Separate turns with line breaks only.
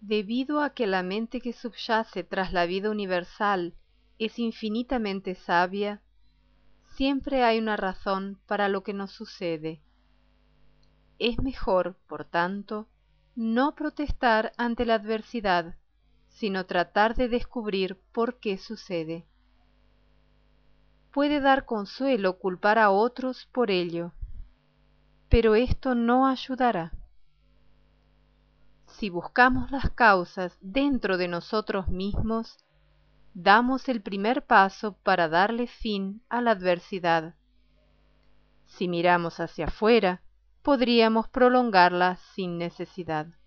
Debido a que la mente que subyace tras la vida universal es infinitamente sabia, siempre hay una razón para lo que nos sucede. Es mejor, por tanto, no protestar ante la adversidad, sino tratar de descubrir por qué sucede. Puede dar consuelo culpar a otros por ello, pero esto no ayudará. Si buscamos las causas dentro de nosotros mismos, damos el primer paso para darle fin a la adversidad. Si miramos hacia afuera, podríamos prolongarla sin necesidad.